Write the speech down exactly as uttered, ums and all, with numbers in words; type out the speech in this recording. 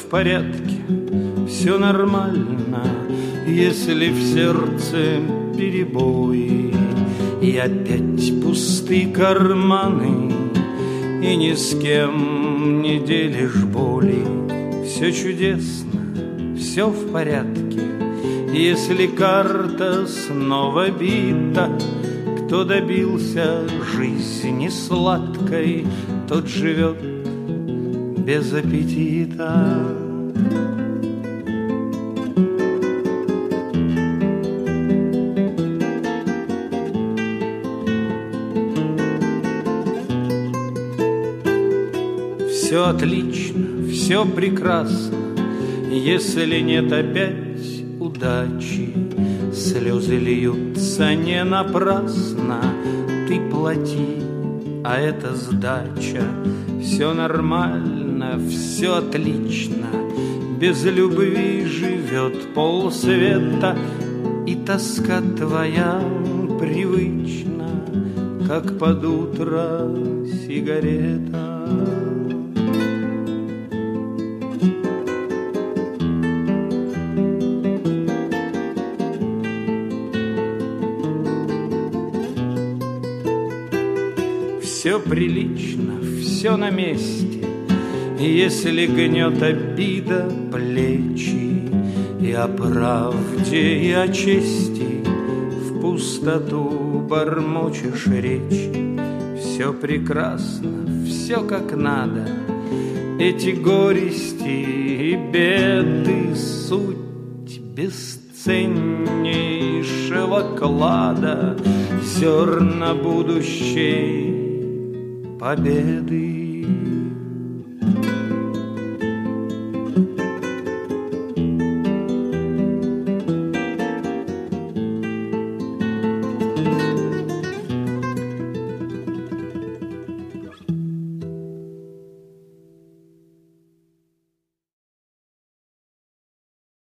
порядке, все нормально, если в сердце перебои и опять пусты карманы, и ни с кем не делишь боли. Все чудесно, все в порядке, если карта снова бита. Кто добился жизни сладкой, тот живет без аппетита. Все отлично, все прекрасно, если нет опять удачи. Слезы льются не напрасно, ты плати, а это сдача. Все нормально, все отлично, без любви живет полсвета, и тоска твоя привычна, как под утро сигарета. Все прилично, все на месте, если гнет обида плечи, и о правде, и о чести в пустоту бормочешь речь. Все прекрасно, все как надо, эти горести и беды — суть бесценнейшего клада, зерна будущей победы.